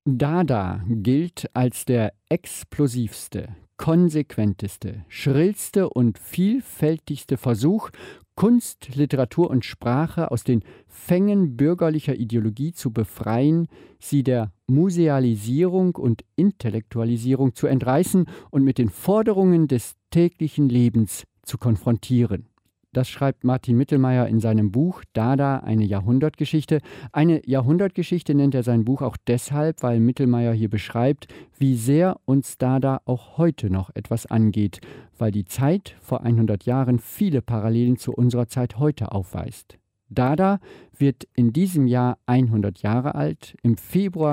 Dada gilt als der explosivste, konsequenteste, schrillste und vielfältigste Versuch, Kunst, Literatur und Sprache aus den Fängen bürgerlicher Ideologie zu befreien, sie der Musealisierung und Intellektualisierung zu entreißen und mit den Forderungen des täglichen Lebens zu konfrontieren. Das schreibt Martin Mittelmeier in seinem Buch Dada, eine Jahrhundertgeschichte. Eine Jahrhundertgeschichte nennt er sein Buch auch deshalb, weil Mittelmeier hier beschreibt, wie sehr uns Dada auch heute noch etwas angeht, weil die Zeit vor 100 Jahren viele Parallelen zu unserer Zeit heute aufweist. Dada wird in diesem Jahr 100 Jahre alt. Im Februar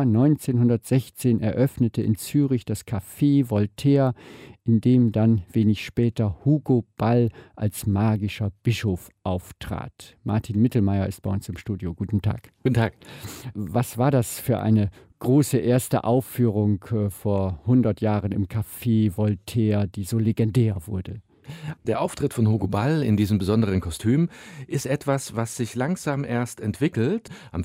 1916 eröffnete in Zürich das Café Voltaire, in dem dann wenig später Hugo Ball als magischer Bischof auftrat. Martin Mittelmeier ist bei uns im Studio. Guten Tag. Guten Tag. Was war das für eine große erste Aufführung vor 100 Jahren im Café Voltaire, die so legendär wurde? Der Auftritt von Hugo Ball in diesem besonderen Kostüm ist etwas, was sich langsam erst entwickelt. Am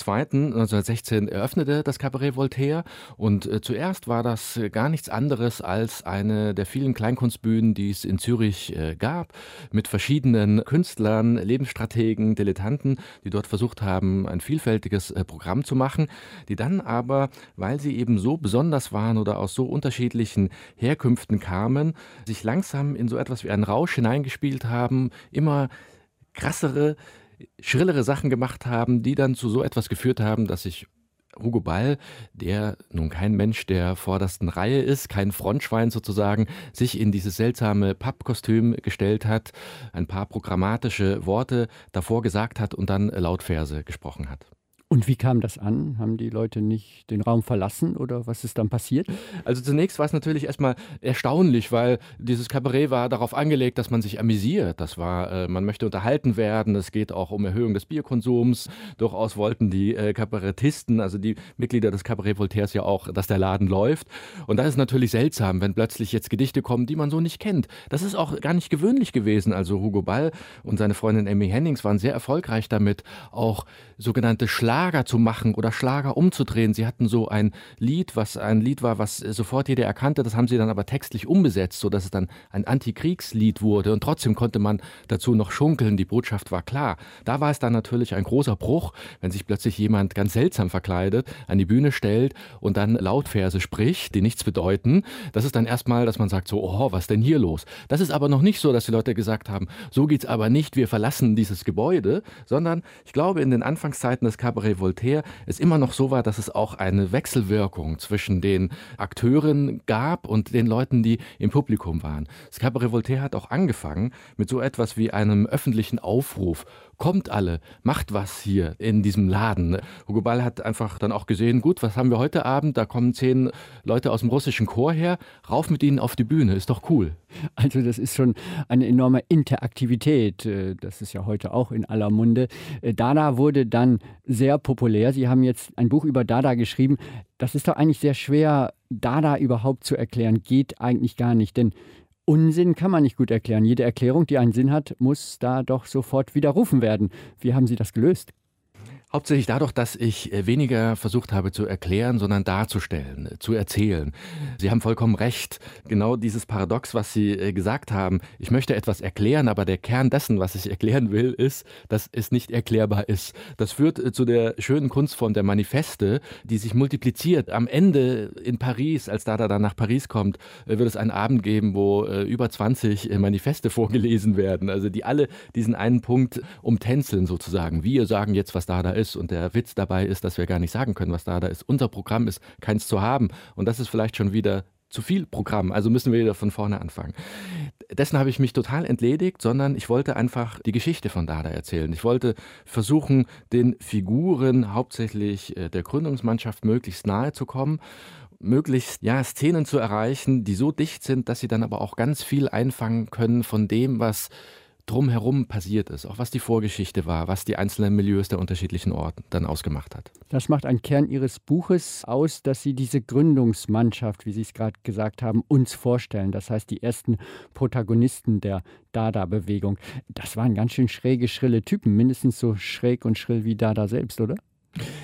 5.2.1916 eröffnete das Cabaret Voltaire und zuerst war das gar nichts anderes als eine der vielen Kleinkunstbühnen, die es in Zürich gab, mit verschiedenen Künstlern, Lebensstrategen, Dilettanten, die dort versucht haben, ein vielfältiges Programm zu machen, die dann aber, weil sie eben so besonders waren oder aus so unterschiedlichen Herkünften kamen, sich langsam in so etwas wie einen Rausch hineingespielt haben, immer krassere, schrillere Sachen gemacht haben, die dann zu so etwas geführt haben, dass sich Hugo Ball, der nun kein Mensch der vordersten Reihe ist, kein Frontschwein sozusagen, sich in dieses seltsame Pappkostüm gestellt hat, ein paar programmatische Worte davor gesagt hat und dann Lautverse gesprochen hat. Und wie kam das an? Haben die Leute nicht den Raum verlassen oder was ist dann passiert? Also zunächst war es natürlich erstmal erstaunlich, weil dieses Kabarett war darauf angelegt, dass man sich amüsiert. Das war, man möchte unterhalten werden, es geht auch um Erhöhung des Bierkonsums. Durchaus wollten die Kabarettisten, also die Mitglieder des Cabaret Voltaires ja auch, dass der Laden läuft. Und das ist natürlich seltsam, wenn plötzlich jetzt Gedichte kommen, die man so nicht kennt. Das ist auch gar nicht gewöhnlich gewesen. Also Hugo Ball und seine Freundin Emmy Hennings waren sehr erfolgreich damit, auch sogenannte Schlager zu machen oder Schlager umzudrehen. Sie hatten so ein Lied war, was sofort jeder erkannte. Das haben sie dann aber textlich umbesetzt, sodass es dann ein Antikriegslied wurde. Und trotzdem konnte man dazu noch schunkeln. Die Botschaft war klar. Da war es dann natürlich ein großer Bruch, wenn sich plötzlich jemand ganz seltsam verkleidet, an die Bühne stellt und dann Lautverse spricht, die nichts bedeuten. Das ist dann erstmal, dass man sagt so, oh, was denn hier los? Das ist aber noch nicht so, dass die Leute gesagt haben, so geht's aber nicht, wir verlassen dieses Gebäude, sondern ich glaube, in den Anfangszeiten des Cabaret Voltaire es immer noch so war, dass es auch eine Wechselwirkung zwischen den Akteuren gab und den Leuten, die im Publikum waren. Das Cabaret Voltaire hat auch angefangen mit so etwas wie einem öffentlichen Aufruf. Kommt alle, macht was hier in diesem Laden. Hugo Ball hat einfach dann auch gesehen, gut, was haben wir heute Abend? Da kommen 10 Leute aus dem russischen Chor her, rauf mit ihnen auf die Bühne, ist doch cool. Also das ist schon eine enorme Interaktivität, das ist ja heute auch in aller Munde. Dada wurde dann sehr populär. Sie haben jetzt ein Buch über Dada geschrieben. Das ist doch eigentlich sehr schwer, Dada überhaupt zu erklären. Geht eigentlich gar nicht, denn Unsinn kann man nicht gut erklären. Jede Erklärung, die einen Sinn hat, muss da doch sofort widerrufen werden. Wie haben Sie das gelöst? Hauptsächlich dadurch, dass ich weniger versucht habe zu erklären, sondern darzustellen, zu erzählen. Sie haben vollkommen recht. Genau dieses Paradox, was Sie gesagt haben. Ich möchte etwas erklären, aber der Kern dessen, was ich erklären will, ist, dass es nicht erklärbar ist. Das führt zu der schönen Kunstform der Manifeste, die sich multipliziert. Am Ende in Paris, als Dada dann nach Paris kommt, wird es einen Abend geben, wo über 20 Manifeste vorgelesen werden. Also die alle diesen einen Punkt umtänzeln sozusagen. Wir sagen jetzt, was Dada ist. Und der Witz dabei ist, dass wir gar nicht sagen können, was da ist. Unser Programm ist, keins zu haben. Und das ist vielleicht schon wieder zu viel Programm. Also müssen wir wieder von vorne anfangen. Dessen habe ich mich total entledigt, sondern ich wollte einfach die Geschichte von Dada erzählen. Ich wollte versuchen, den Figuren, hauptsächlich der Gründungsmannschaft, möglichst nahe zu kommen, möglichst Szenen zu erreichen, die so dicht sind, dass sie dann aber auch ganz viel einfangen können von dem, was drumherum passiert ist, auch was die Vorgeschichte war, was die einzelnen Milieus der unterschiedlichen Orte dann ausgemacht hat. Das macht einen Kern Ihres Buches aus, dass Sie diese Gründungsmannschaft, wie Sie es gerade gesagt haben, uns vorstellen. Das heißt, die ersten Protagonisten der Dada-Bewegung. Das waren ganz schön schräge, schrille Typen, mindestens so schräg und schrill wie Dada selbst, oder?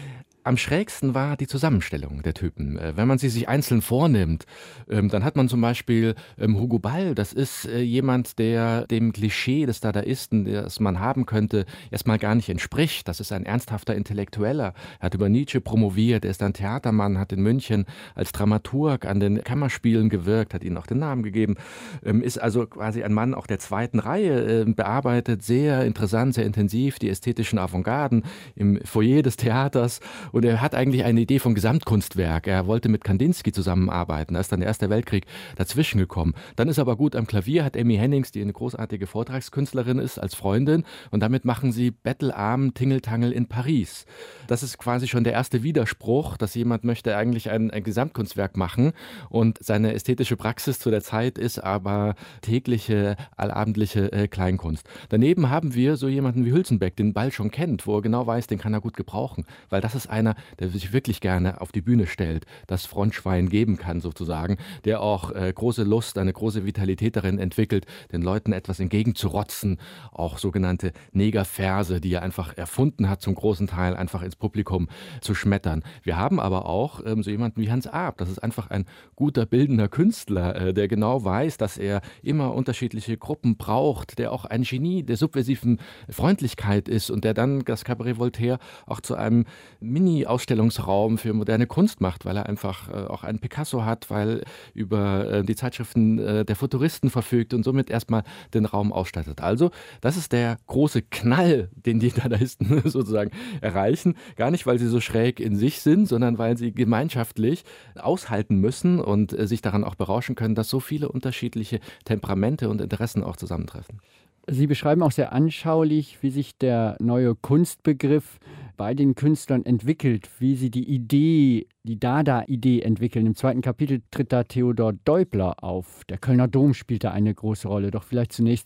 Am schrägsten war die Zusammenstellung der Typen. Wenn man sie sich einzeln vornimmt, dann hat man zum Beispiel Hugo Ball. Das ist jemand, der dem Klischee des Dadaisten, das man haben könnte, erstmal gar nicht entspricht. Das ist ein ernsthafter Intellektueller. Er hat über Nietzsche promoviert, er ist ein Theatermann, hat in München als Dramaturg an den Kammerspielen gewirkt, hat ihnen auch den Namen gegeben, ist also quasi ein Mann auch der zweiten Reihe, bearbeitet sehr interessant, sehr intensiv die ästhetischen Avantgarden im Foyer des Theaters. Und er hat eigentlich eine Idee vom Gesamtkunstwerk. Er wollte mit Kandinsky zusammenarbeiten. Da ist dann der Erste Weltkrieg dazwischen gekommen. Dann ist er aber gut am Klavier, hat Amy Hennings, die eine großartige Vortragskünstlerin ist, als Freundin. Und damit machen sie Bettelarm Tingeltangel in Paris. Das ist quasi schon der erste Widerspruch, dass jemand möchte eigentlich ein Gesamtkunstwerk machen. Und seine ästhetische Praxis zu der Zeit ist aber tägliche, allabendliche Kleinkunst. Daneben haben wir so jemanden wie Hülsenbeck, den Ball schon kennt, wo er genau weiß, den kann er gut gebrauchen. Weil das ist einer, der sich wirklich gerne auf die Bühne stellt, das Frontschwein geben kann sozusagen, der auch große Lust, eine große Vitalität darin entwickelt, den Leuten etwas entgegenzurotzen, auch sogenannte Negerverse, die er einfach erfunden hat, zum großen Teil einfach ins Publikum zu schmettern. Wir haben aber auch so jemanden wie Hans Arp, das ist einfach ein guter bildender Künstler, der genau weiß, dass er immer unterschiedliche Gruppen braucht, der auch ein Genie der subversiven Freundlichkeit ist und der dann das Cabaret Voltaire auch zu einem Mini-Ausstellungsraum für moderne Kunst macht, weil er einfach auch einen Picasso hat, weil über die Zeitschriften der Futuristen verfügt und somit erstmal den Raum ausstattet. Also das ist der große Knall, den die Dadaisten sozusagen erreichen. Gar nicht, weil sie so schräg in sich sind, sondern weil sie gemeinschaftlich aushalten müssen und sich daran auch berauschen können, dass so viele unterschiedliche Temperamente und Interessen auch zusammentreffen. Sie beschreiben auch sehr anschaulich, wie sich der neue Kunstbegriff bei den Künstlern entwickelt, wie sie die Idee, die Dada-Idee entwickeln. Im zweiten Kapitel tritt da Theodor Deubler auf. Der Kölner Dom spielt da eine große Rolle. Doch vielleicht zunächst,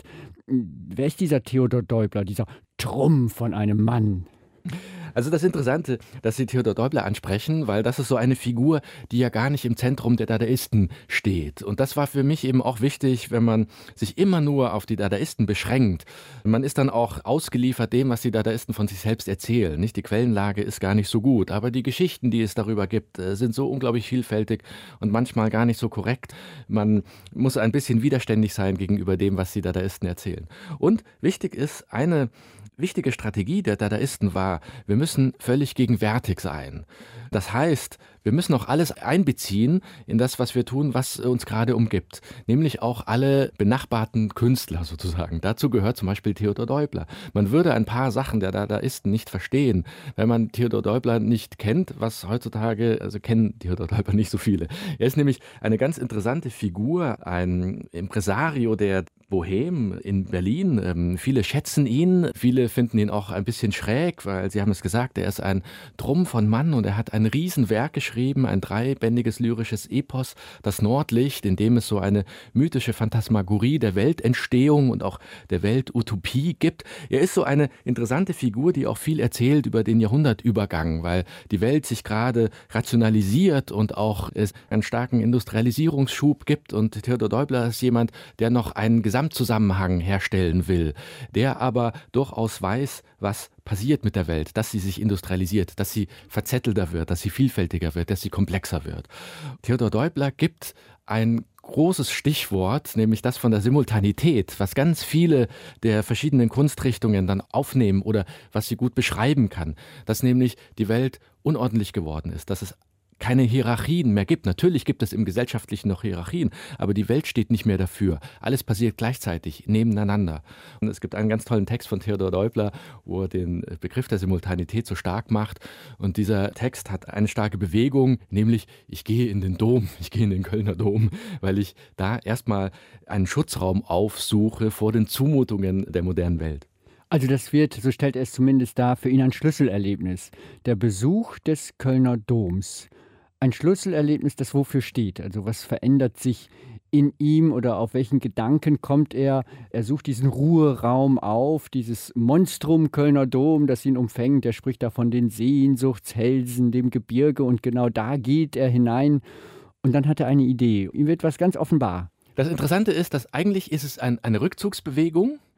wer ist dieser Theodor Deubler, dieser Trumm von einem Mann? Also das Interessante, dass Sie Theodor Deubler ansprechen, weil das ist so eine Figur, die ja gar nicht im Zentrum der Dadaisten steht. Und das war für mich eben auch wichtig, wenn man sich immer nur auf die Dadaisten beschränkt. Man ist dann auch ausgeliefert dem, was die Dadaisten von sich selbst erzählen. Nicht? Die Quellenlage ist gar nicht so gut, aber die Geschichten, die es darüber gibt, sind so unglaublich vielfältig und manchmal gar nicht so korrekt. Man muss ein bisschen widerständig sein gegenüber dem, was die Dadaisten erzählen. Und wichtig ist, eine wichtige Strategie der Dadaisten war, wir müssen völlig gegenwärtig sein. Das heißt, wir müssen auch alles einbeziehen in das, was wir tun, was uns gerade umgibt. Nämlich auch alle benachbarten Künstler sozusagen. Dazu gehört zum Beispiel Theodor Deubler. Man würde ein paar Sachen der Dadaisten nicht verstehen, wenn man Theodor Deubler nicht kennt, was heutzutage, also kennen Theodor Deubler nicht so viele. Er ist nämlich eine ganz interessante Figur, ein Impresario der Bohème in Berlin. Viele schätzen ihn, viele finden ihn auch ein bisschen schräg, weil sie haben es gesagt, er ist ein Trumm von Mann und er hat ein Riesenwerk geschrieben, ein 3-bändiges lyrisches Epos, das Nordlicht, in dem es so eine mythische Phantasmagorie der Weltentstehung und auch der Weltutopie gibt. Er ist so eine interessante Figur, die auch viel erzählt über den Jahrhundertübergang, weil die Welt sich gerade rationalisiert und auch es einen starken Industrialisierungsschub gibt und Theodor Deubler ist jemand, der noch einen Gesamtzusammenhang herstellen will, der aber durchaus weiß, was passiert mit der Welt, dass sie sich industrialisiert, dass sie verzettelter wird, dass sie vielfältiger wird, dass sie komplexer wird. Theodor Deubler gibt ein großes Stichwort, nämlich das von der Simultanität, was ganz viele der verschiedenen Kunstrichtungen dann aufnehmen oder was sie gut beschreiben kann, dass nämlich die Welt unordentlich geworden ist, dass es keine Hierarchien mehr gibt. Natürlich gibt es im Gesellschaftlichen noch Hierarchien, aber die Welt steht nicht mehr dafür. Alles passiert gleichzeitig, nebeneinander. Und es gibt einen ganz tollen Text von Theodor Deubler, wo er den Begriff der Simultanität so stark macht. Und dieser Text hat eine starke Bewegung, nämlich ich gehe in den Dom, ich gehe in den Kölner Dom, weil ich da erstmal einen Schutzraum aufsuche vor den Zumutungen der modernen Welt. Also das wird, so stellt er es zumindest dar, für ihn ein Schlüsselerlebnis. Der Besuch des Kölner Doms. Ein Schlüsselerlebnis, das wofür steht. Also was verändert sich in ihm oder auf welchen Gedanken kommt er? Er sucht diesen Ruheraum auf, dieses Monstrum Kölner Dom, das ihn umfängt. Er spricht da von den Sehnsuchtshälsen, dem Gebirge und genau da geht er hinein. Und dann hat er eine Idee. Ihm wird was ganz offenbar. Das Interessante ist, dass eigentlich ist es eine Rückzugsbewegung.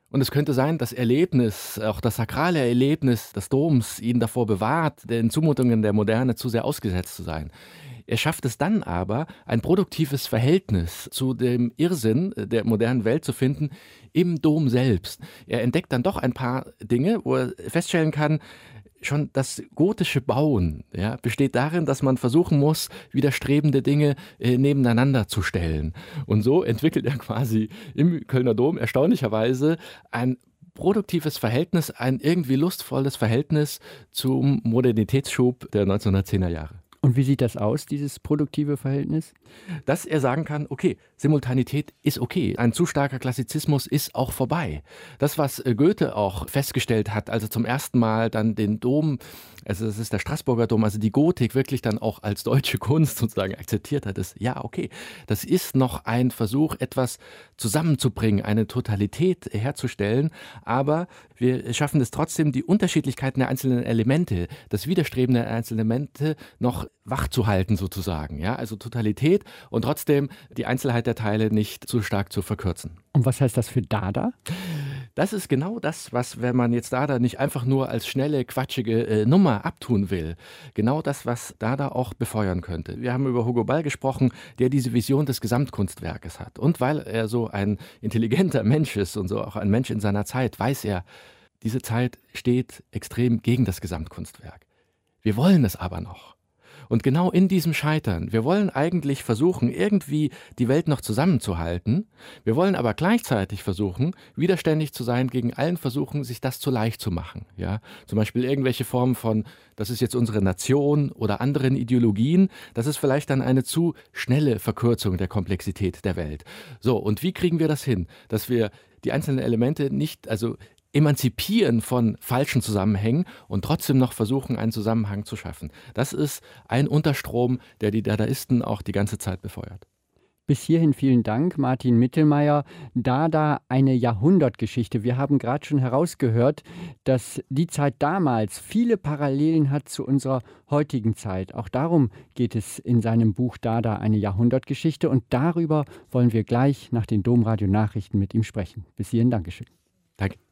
Und es könnte sein, das Erlebnis, auch das sakrale Erlebnis des Doms, ihn davor bewahrt, den Zumutungen der Moderne zu sehr ausgesetzt zu sein. Er schafft es dann aber, ein produktives Verhältnis zu dem Irrsinn der modernen Welt zu finden im Dom selbst. Er entdeckt dann doch ein paar Dinge, wo er feststellen kann, schon das gotische Bauen, ja, besteht darin, dass man versuchen muss, widerstrebende Dinge nebeneinander zu stellen. Und so entwickelt er quasi im Kölner Dom erstaunlicherweise ein produktives Verhältnis, ein irgendwie lustvolles Verhältnis zum Modernitätsschub der 1910er Jahre. Und wie sieht das aus, dieses produktive Verhältnis? Dass er sagen kann, okay, Simultanität ist okay, ein zu starker Klassizismus ist auch vorbei. Das, was Goethe auch festgestellt hat, als er zum ersten Mal dann den Dom, also das ist der Straßburger Dom, also die Gotik wirklich dann auch als deutsche Kunst sozusagen akzeptiert hat, ist, ja, okay, das ist noch ein Versuch, etwas zusammenzubringen, eine Totalität herzustellen, aber wir schaffen es trotzdem, die Unterschiedlichkeiten der einzelnen Elemente, das Widerstreben der einzelnen Elemente noch wach zu halten sozusagen, ja, also Totalität und trotzdem die Einzelheit der Teile nicht zu stark zu verkürzen. Und was heißt das für Dada? Das ist genau das, was, wenn man jetzt Dada nicht einfach nur als schnelle, quatschige Nummer abtun will, genau das, was Dada auch befeuern könnte. Wir haben über Hugo Ball gesprochen, der diese Vision des Gesamtkunstwerkes hat. Und weil er so ein intelligenter Mensch ist und so auch ein Mensch in seiner Zeit, weiß er, diese Zeit steht extrem gegen das Gesamtkunstwerk. Wir wollen es aber noch. Und genau in diesem Scheitern, wir wollen eigentlich versuchen, irgendwie die Welt noch zusammenzuhalten, wir wollen aber gleichzeitig versuchen, widerständig zu sein gegen allen Versuchen, sich das zu leicht zu machen. Ja? Zum Beispiel irgendwelche Formen von, das ist jetzt unsere Nation oder anderen Ideologien, das ist vielleicht dann eine zu schnelle Verkürzung der Komplexität der Welt. So, und wie kriegen wir das hin, dass wir die einzelnen Elemente nicht, also emanzipieren von falschen Zusammenhängen und trotzdem noch versuchen, einen Zusammenhang zu schaffen. Das ist ein Unterstrom, der die Dadaisten auch die ganze Zeit befeuert. Bis hierhin vielen Dank, Martin Mittelmeier. Dada, eine Jahrhundertgeschichte. Wir haben gerade schon herausgehört, dass die Zeit damals viele Parallelen hat zu unserer heutigen Zeit. Auch darum geht es in seinem Buch Dada, eine Jahrhundertgeschichte. Und darüber wollen wir gleich nach den Domradio Nachrichten mit ihm sprechen. Bis hierhin, Dankeschön. Danke.